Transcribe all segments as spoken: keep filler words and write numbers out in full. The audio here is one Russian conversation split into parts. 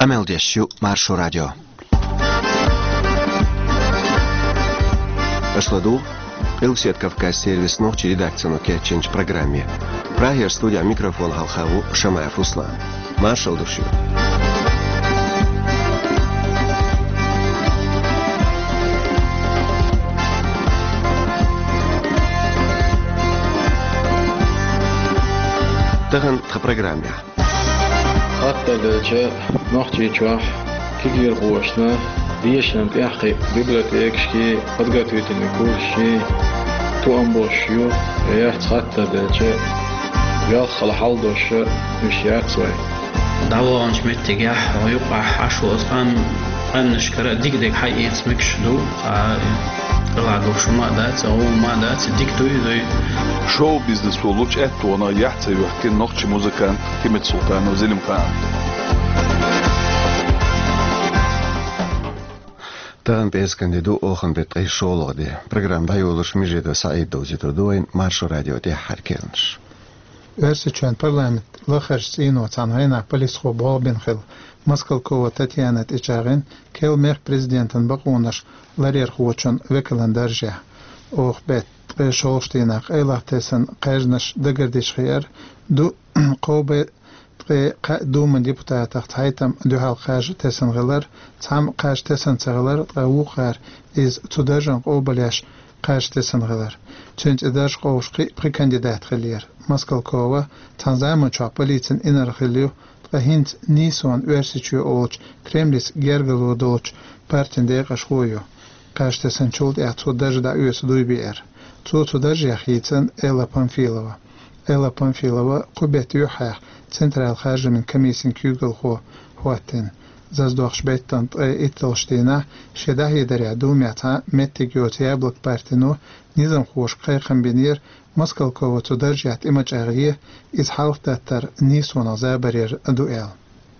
Tameldessu Marso Radio. Ашладу, Элсет Кавказ сервис ночи редакцию Кетченч программе. Прагер студия микрофон Халхаву Шамаев Руслан. Маршал души. Таган в программе. Hatta da ночи чуах кигир гошна диешнам пяхи библиотекшки подготовительный курсы туамбошю я hatta da вял халхалдош мишяцвай даванч меттига юqa ашуазан аннашкара дигдек хайец микшду лагош мадат او мадат диктуй شو بيزنس ولوش اتو انا يحتي وحكي نقش موزيكان كيمت سلطان وزلم قام Тан пескандиду охан бетри шологди. Программ байолуш мижеда Саид дозиту дуин Маршо радио де харкелнш. Версичен парламент лахарс инуацан хайна полисхо болбинхил Москалкова Татьяна Тичагин кел мех президентен бакунаш ларер хуочон векаландаржа. Ох бет شولشتيناق إلهتسن قاجنش دقرديش خيار دو قوبة دو من ديبوتاتاق تايتم دو هال قاج تسن غلر تام قاج تسن تغلر قاو قار إز تدرجن قوبلاش قاج تسن غلر چنج إداج قوش بري كانديدات خلير مسكالكووا تنظام چوا بوليتن إنر خليو هنت نيسون ورسيچيو أولش كريمليس جرغلو دولش بارتن ديقش خويو قاج تسن چولد إعتو درج دا يوس دوي بير Цуцу даже яхицен Элла Памфилова. Элла Памфилова кубет юхах централ хажмен комиссин кюгл хо хуатен. Заздох шбеттан иттелштина шедахи даря думята меттигиот яблок партину низам хош кай комбинир Москалкова цударжат имачагие из халфтатар нисуна забарер дуэл.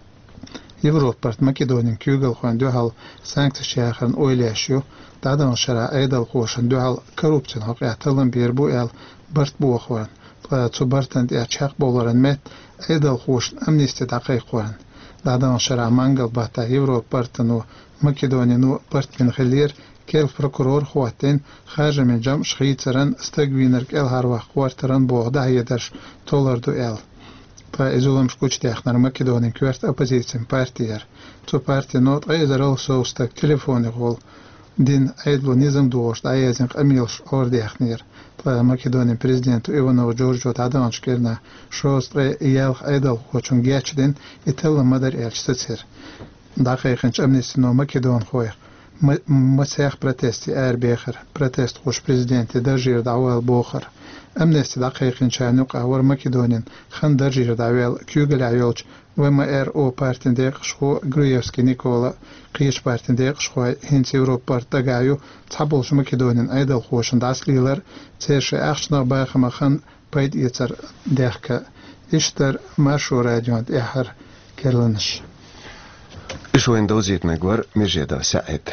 Европарт Македонин кюгл хуан дуhal санкт-шахран ойляшю دادن شرع ایدال خوشن دو حال کروپتن حق اعتلن بیر بو ال برت بو خوان تو برتن دی چاق بولرن مت ایدال خوشن امنیستی دقیق خوان دادن شرع منگل باتا یورو برتنو مکدونینو برت من خلیر کل پروکورور خواتن خارج من جام شخیترن استگوینر کل هر وقت خوارترن بو ده یدرش دلار دو ال pa izolum skuč tehnar Makedonien kvert opposition partyer to parti not ایدرال سوسtak telefoni gol din aydlo nizam dost ayazin amilsh ordexnir pa Makedonian prezident Ivano Georgiou tadanchkerna shostre yal aydal xochun geçdin itel madar elçsir daqiqinch amnesty no Makedon khoy مسيح protesti erbekhir protest xoş prezidenti dajir dawal bokhir amnesty daqiqin chanuk awar Makedonian khan dajir dawal kügel ayolch وما ار او partinde qshxo Gruevski Nikola qish partinde qshxo hins Европа partagayu tabulsh Makedonian aydal xoşun dasliler tsesh axshna baxma khan payd yeter dehka ishter Marşo radiont ehar kerlanish شو اندوزيت مقور مجيدا سعيد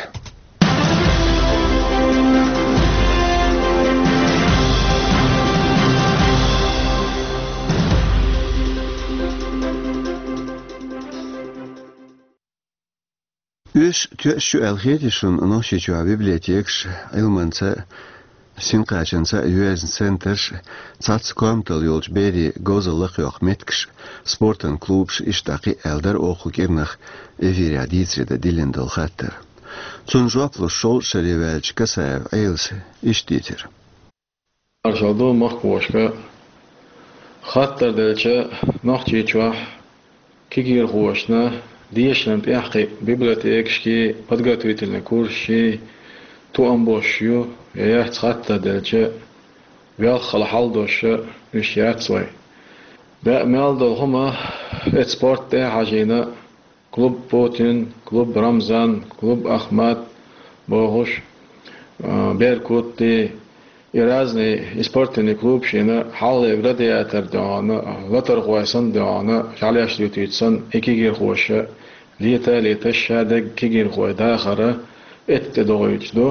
Üç tüşü elgedişun noşi çuğa bibliotekş ilmansa Sinqaçınsa U S Center çats komtal yolç beri gozalık yok metkş sportun klubş iştaki elder oku girnaq eviri aditsrede dilindol xatter. Çunjoplu şol şerivelç kasaev eils iştitir. Arşaldo mahkoşka xatter delçe noxçi çuğa kigir xoşna диешнам пяхи библиотекшки подготовительный курсы туамбошю я цхатта дача вял халхалдош мишяцвай да мелдол хума эт спорт те хажина клуб Потин клуб Рамзан клуб Ахмат богуш беркутти и разные спортивные клубшины халле градиатор дана латар хуайсан дана шаляш лютитсан экигир хуша ليتا ليتا الشادق كيجين خوي داخرة اتدويجدو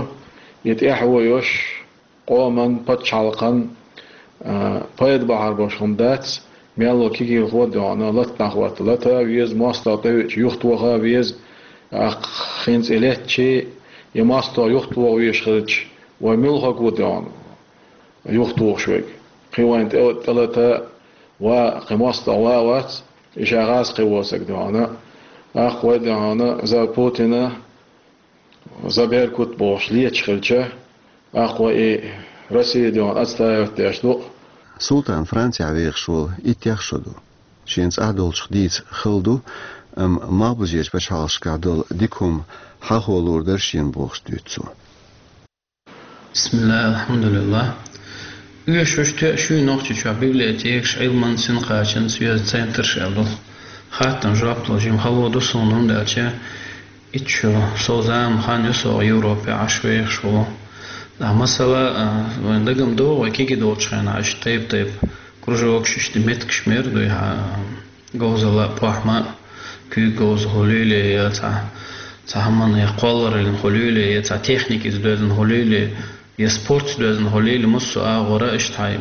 يتأحويوش قوما بتشالقا بايد بحر بوشهم دات ميالو كيجي الخود أنا لا تنخوات لا تاويز ماستا تاويش يختو خاويز أخ خينز إليه شيء يماستا يختو ويش خدش وملها قود أنا يختو شوي خيوان تلتا وقماستا ووات إشاغاز قواسك دانا أخ ودانا زابوتنا زبير كت باش ليش خلشه أخ وإيه رسي دان أستايف تشلو سلطان فرانسيا ويخشول إتيخشدو شينز أدول شديد خلدو أم ما بزيج بشالش كادل ديكم حاولور درشين بوخش ديتسو بسم الله الحمد لله Uur شو شو نوختي شو bibliotheek Eilman Sinqachen Suez Center Sheldon Hatten Jablo Jim Hallo do Sonum Delche Itcho Sozam Hanus o Europe Ashweer Shwo Da masala when dagam do kiki do chana ash tape tape кружок шишти метк шмер до я гозала пахма ky goz holule ya ta ta hamman ya qallar el holule ya ta техники zdöden holule ya sport zdöden holule musu agora ishtai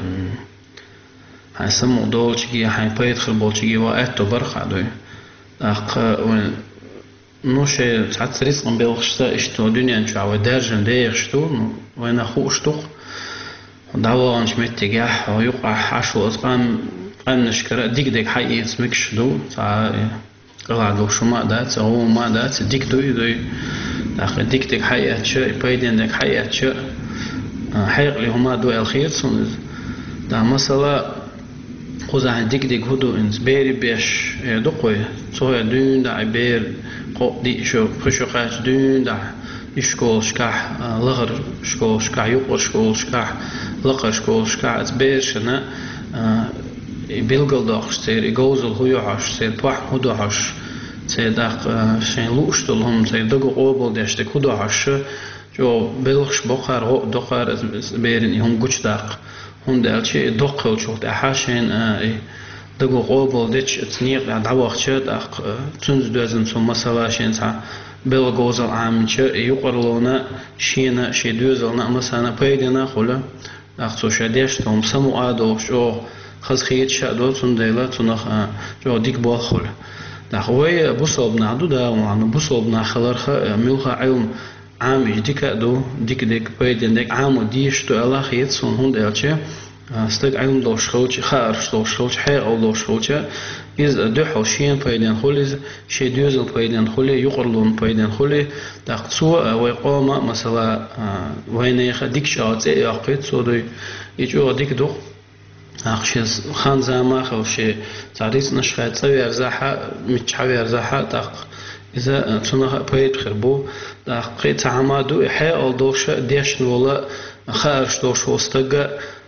حسم دولچگی های پایت خل بولچگی و اتو برخا دوی اق نوشه ساعت رزقم بلخشتا اشتو دنیا شو درجن دیشتو و انا خوشتو دعوانش متجاه ويقع حشو أصلا قنش كرا ديك ديك حي اسمكش دو تا قلعدو شو ما دات أو ما دات ديك دوي دوي داخل ديك ديك حي أتشا يبايدين ديك حي أتشا حيق لي هما دوي الخير سونز دا مثلا خوزا ديك ديك هدو إنس بيري بيش يدقوي سويا دون دا عبير قو دي شو خشو خاش دون دا شكول شكاح لغر شكول شكاح يقر شكول شكاح لغر شكول شكاح اتبيرشنا بيلغل داخش سير يغوزل هو عاش سير بوح هدو عاش سير داخ شين لوشتل هم سير دقو قوبل داشتك هدو عاش جو بيلغش بقر هو دقر بيرن هم قوش داق هم دالشي دقل شوت احاشين دقو قوبل ديش تنيق دعوخ داق تنز دوزن سو مسلا شين سا بلغوزل عامچه يقرلونا شينا شيدوزلنا مثلا بايدنا خلا اخصو شديش توم سمو ادو شو خز خيت شادو تنديلا تنخ جو ديك بول خلا دخوي بوصوب نادو دا وعن بوصوب ناخلرخ ملخ علم عام ديك دو ديك ديك بايدن ديك عام ديش تو الله خيت سون هوند الچه استق علم دوش خوچ خارش دوش خوچ حي او دوش خوچ إز دحو شين بايدن خليز شي دوزل بايدن خلي يقرلون بايدن خلي تقصو ويقوم مثلا وينيخ ديك شاطئ يقيت سودي يجو ديك دو أخشيز خان زما خوشي تعريس نشخات سوي أرزاحة متشعوي أرزاحة تق إذا تنها بايد خربو تقيت عمادو حي أو دوش ديش ولا خارش دوش وستقى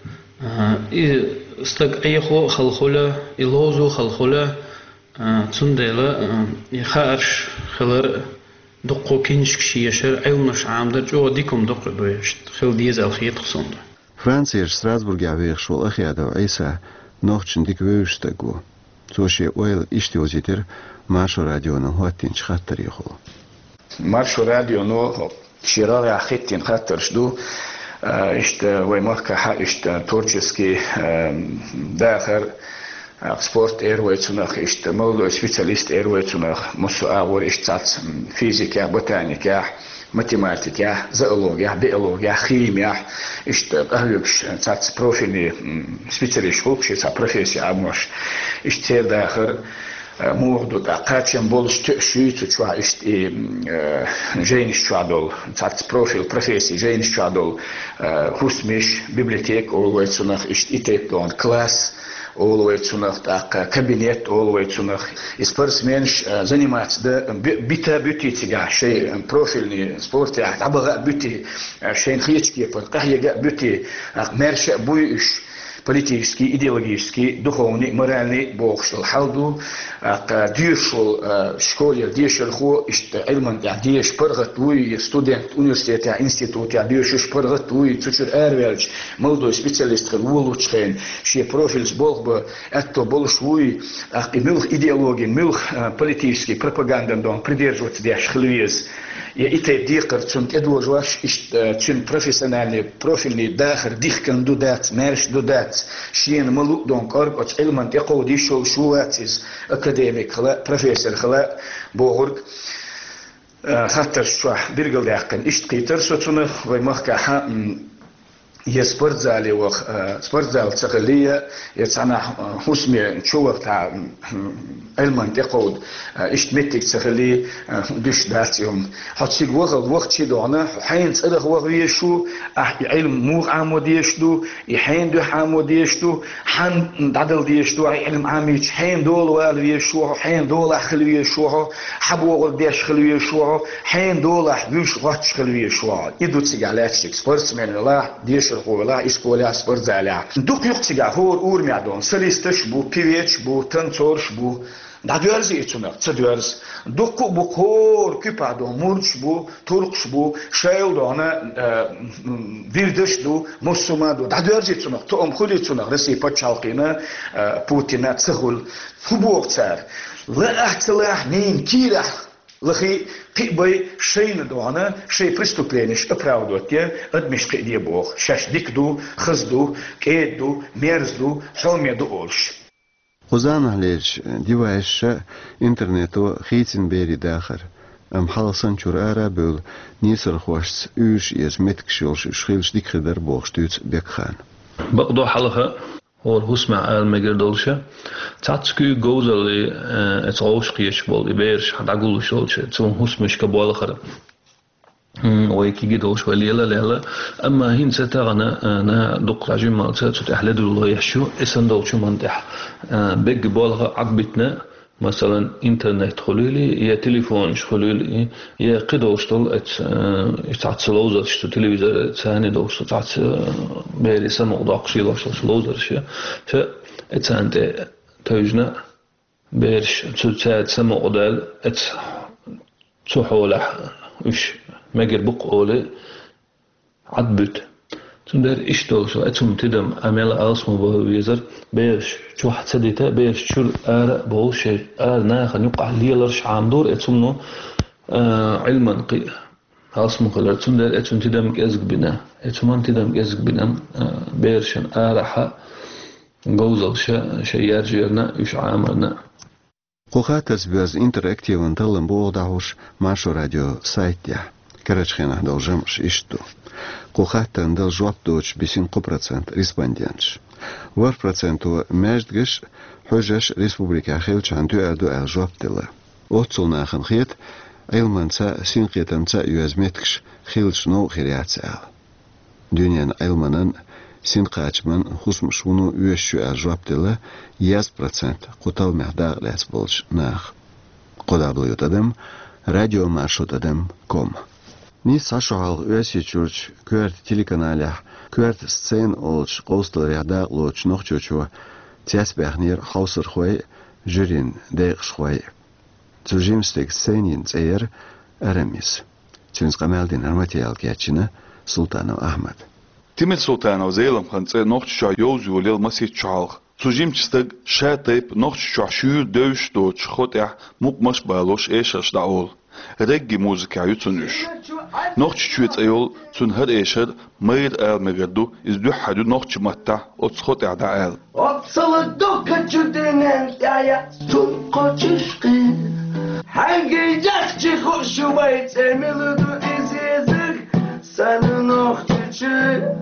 استق أيخو خلخلة إلوزو خلخلة تندلا يخارش خلر دقو كينش كشي يشر علمش عامدر جو ديكم دق دويشت خل ديز الخيط خصوند فرانسيش ستراسبورغ يعويخ شو أخيادو عيسى نوخشن ديك ويشتاقو توشي ويل إشتوزيتر مارشو راديونو هواتين شخاتر يخو مارشو راديونو شيراري أخيتين خاتر شدو اشت ويماركا حق اشت تورческий داخل سبورت ايرويتسونخ اشت مولو سبيشاليست ايرويتسونخ مسو اغور اشتات فيزيكا بوتانيكا математика зоология биология химия اشت قهوكش تات بروفيلي سبيشاليست خوكش تا профессия амош اشت داخل موردو تاقاتشن بولش تشيت تشوا اشت جينش تشادول تات بروفيل профессии جينش تشادول хусмеш библиотек олвейцунах اشت итеплон класс олвейцунах так кабинет олвейцунах и спортсменш заниматься да бита бютитига шей профильный спорт я абага бюти шейн хички под кахьяга бюти мерша буйш политический, идеологический, духовный, моральный богшл халду, дюшл школе, дюшл хо, ишт эльман, я дюш паргатуй, студент университета, института, дюш паргатуй, цучур эрвельч, молодой специалист, улучшен, ши профиль с богба, это болшвуй, и милх идеологии, милх политический, пропаганда, дон придерживаться дяш хлвез. يا إتى ديقر تنت إدو جواش إش تن بروفيسيونالي بروفيلني داخل ديخ كان دو دات مارش دو دات شين ملو دونك أرب أتش علمان يقو دي شو شواتيز أكاديميك خلا بروفيسور خلا بوغرق خاطر شوح بيرجل يعقن إش تقيتر سوتنا ويمخك حق يسبرت زالي وخ سبرت زال تقلية يتصنع حسمي نشوف تاع علمان تقود اشتمتك تقلي دوش داتيهم حتى وغل وقت شي دونا حين تصدق وغوي شو علم مو عمود يشدو يحين دو عمود يشدو حن عدل يشدو علم عامي حين دول وال يشو حين دول خلوي يشو حبو وغل ديش خلوي يشو حين دول بيش غاتش خلوي يشو يدو تسيغالات سبرت من الله ديش القولا إسبوليا سبرت زاليا دوك يقتجع هور أور ميادون سليستش بو بيويتش بو تنتورش بو دادوارز يتونا تدوارز دوك بو كور كيبادون مورش بو توركش بو شايل دونا فيردش دو مسوما دو دادوارز يتونا توم خلي يتونا رسي باتشالقينا بوتينا تسهل فبوق تار لا أحتلاح نين كيرح لخي قيبي شين دوانا شيء преступление оправдывать адмиш قيدي بوخ شاش ديكدو خزدو كيدو ميرزدو حوميدو اولش قزان عليش ديواش انترنتو خيتن بيري داخر ام حالسن شور ارا بول نيسر خوش اوش يز متكشولش شخيلش ديك خدر بوخ شتوت بكخان بقدو حلقه هو الهسمع المجر دولشة تاتسكو جوزلي اتعوش قيش بول يبيرش حد أقول شولشة تسون هسمش كبول خرب ويكي جدولش وليلا ليلا أما هين ستغنا أنا دق رجيم مالتا تتحلد الله يحشو إسن دولشو منتح بيج بولغ عقبتنا مثلا انترنت خلولي يا تليفون خلولي يا قدوش طل ات ات سلوزر شتو تلفزيون ثاني دوش تاع بيري سمع داقشي لاش سلوزر شي ف اتانت توجنا بيرش تسات سمع دال ات تحوله وش ماجر بقولي عدبت تندر إيش دوشو أتوم تدم أميل ألسمو بويزر بيرش شو حتسديته بيرش شو آر بوش آر ناخن يقع ليلرش عام دور أتوم نو علما قي ألسمو خلر تندر أتوم تدم كأزق بنا أتوم تدم كأزق بنا بيرشن آر حا جوزل شا شيار جيرنا إيش عامرنا قوخاتس بيز انتراكتيف انتلم بوداوش ماشو راديو سايتيا كرچخنا должимш ишту قوخاتن дал жвап доч бесинко процент респондентш вар проценту междгиш хожаш республика хелчанту аду ал жвап дела отцулнахын хет айлманца синқетанца юазметкш хилчно хириацал дюнян айлманан синқачман хусмшуну юэшу ал жвап дела яз процент қутал мехдар лес болш нах қодаблютадым радио маршрутадым ком Ни сашал өсі чурч көрт телеканаля, көрт сцен олч қостыл ряда лоч нохчучу тяс бәхнер хаусыр хой жүрін дейқ шхой. Цужимстек сценин цейер әреміз. Цюнс қамалдин арматиал кячина Султанов Ахмад. Тимет Султанов зейлам ханце нохчуча йозу лел маси чалх. Цужимчстек шатайп нохчуча шүр дөш доч хотя мукмаш балош эшаш даол. رجي موسيقى يتنش نقش شويت أيول تون هر إيشر مير آل مجدو إزدو حدو نقش متى أتصخط إعداء أتصل الدكة جدنا يا تون قشقي حاجة جختي خوش ويت ملدو إزيزك سنة نقشي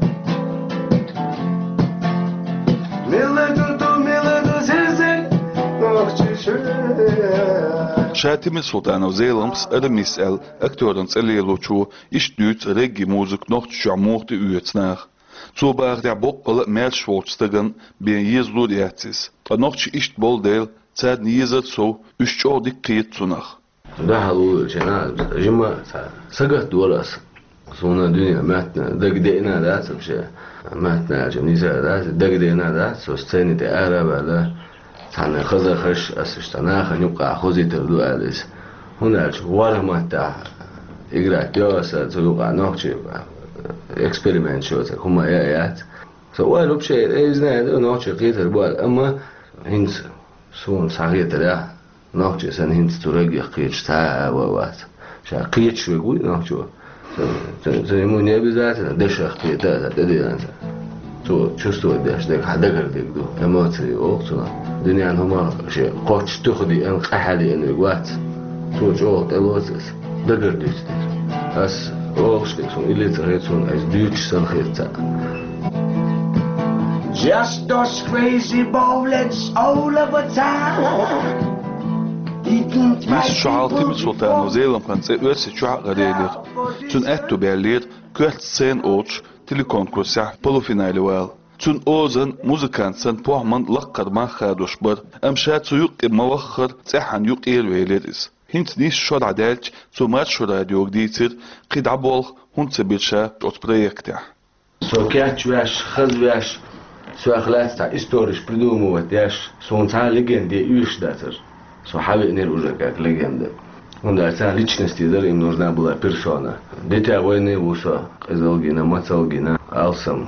ملدو دو ملدو زيزك نقشي شاتم السلطان وزيلمس أرميسال أكتورن سليلوشو إشتوت رجي موزك نوت شعموت يوتناخ تو باغدع بقل ميرش وولستغن بين يزلو دياتيس فنوتش إشت بول ديل تاد نيزت سو إشتو دي قيت تناخ ده هلو جنال جمع سقط دولاس سونا دنيا ماتنا دقدينا دات بشي ماتنا جميزة دات دقدينا دات سو ستيني دي آرابا لا تانا خزر خش أسشتنا خن يبقى خوزي تردو أليس هنا ورا ما تا إجراء جواسة تلقى نوكشي إكسبيرمنت شو هما يات سوالو بشيء إذا هذا نوكشي قيتر بوال أما هنس سون صغير ترى نوكشي سن هنس ترجع قيتش تا ووات ша қиет швегуй нахчо за ему не обязательно дышах пиета дедианса то чувствует да что хадагар дегду эмоции оксуна дуньян хума ше qoch тухди ан қахали ан вигват то жо телосис дагар дистер ас окштек сон илицерецун as дюч сан херца. Just those crazy bullets all over town. Mis şahal timi sultan Zeelam kanse öse çuha gadelir. Tün ettu bellir kört sen oç tili konkursa polufinali wal. Tün ozan muzikansan pohman laqqar ma khadosh bar. Amshat suyuq mawakhir tsahan yuq elweleriz. Hint nis şod adalç so mat şod radio gditir qid abol hunt sebirşa ot projekta. Сокяч вяш, хаз вяш, суахлац та историш придумывать яш, сонца легенде юш датер. So habe in уже как легенда. Он да, это личности, да, им нужна была персона. Дитя войны вуса, Казалгина, Мацалгина, Алсам,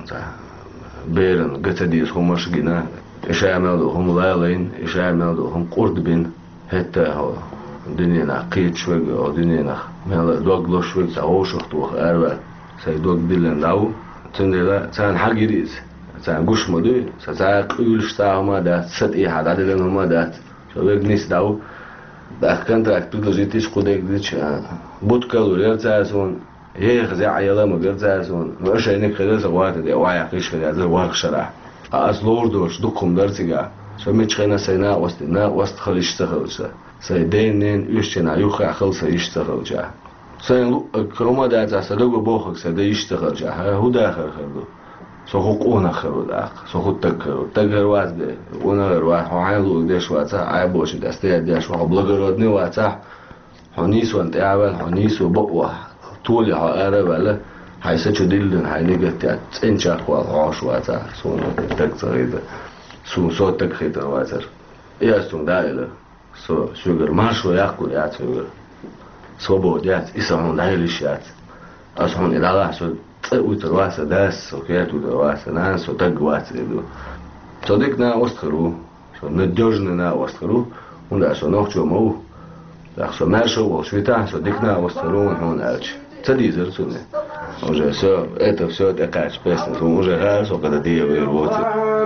Берен, Гацадис, Хумашгина, Ишаямелду, Хумлайлайн, Ишаямелду, Хумкурдбин, это дунена Кичвег, о дунена, Мела Доглошвег, Саошахтух, Эрва, Сайдок Дилендау, Цундела, Цан Хагирис, Цан Гушмадуй, Сацак Юльштаума, да, Сат и Хададилен Хумадат. Человек не стал, да контракт предложить из куда где-то, будка лурерцасон, я их зааяла мугерцасон, но еще не когда заводы, да вая киш когда завах шара, а азлордош дукум дарцига, что мы чхена сайна остина ост халиш сахалча, сайдейнен ющена юха халса иш сахалча, сайн крома да за садого бохок сада иш сахалча, худа хархарду. سوق أنا خرود أخ سوق تكرر تكرر واسبه أنا روح وعيلو قديش واتسا عيبوش دستي قديش وحبلغرودني واتسا حنيس وانت عبال حنيس وبقوة طولي عقارب على حيث دلن حيلقت تنشاق والعاش واتسا سونا تكتغيد سو سو تكخيد واتسا إيه سون دايلة سو شوغر ماشو يأكل يات شوغر صوبود يات إسمون دايلش يات أسمون إدالة سو وترواسة داس وكيات وترواسة ناس وتقوات يدو صديقنا وستخرو شو ندجنا وستخرو وندا شو نوخشو مو لا شو ماشو وشويتا صديقنا وستخرو ونحون ألش تديزر سوني уже все это все такая песня уже раз когда ты работаешь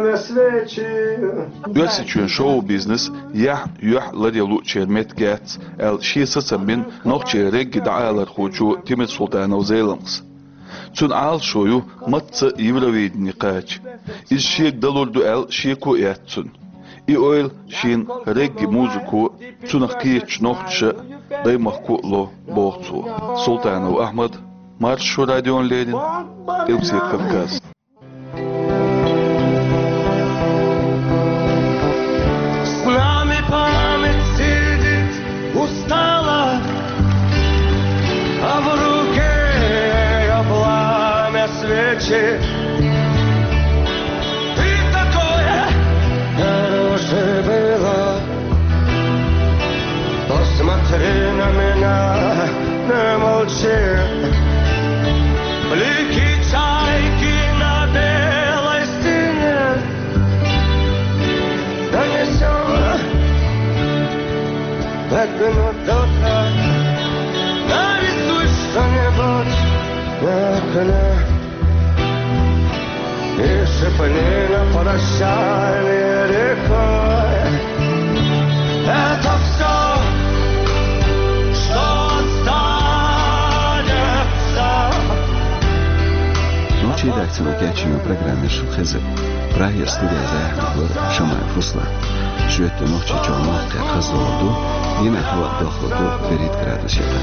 Öse çün show business ya yuh ladyalu çermet gats el şisa samin noch çerek da'alar xuçu Timet Sultan Zeelams Tun al şoyu matsa yivravid niqaç iz şiek dalurdu el şieku etsun I oil şin reggi muziku tunaqqiç noqçı daymaqku lo boğtu Sultanov Ahmad Marşu Radyon Lenin Evsiyet Kafkas Ты такое хорошее было. Посмотри на меня, не молчи. Блики чайки на белой стене. Донесем пять минут до утра. Нарисуй что-нибудь на окне. И шипни на прощание рекой. Это все, что останется. Ночи редакции выкачиваем в программе Шухезе. Прагер студия Захмагор Шамаев Руслан. Жует ночи чорно, как хазлоду, и на хват дохлоду перед градусом.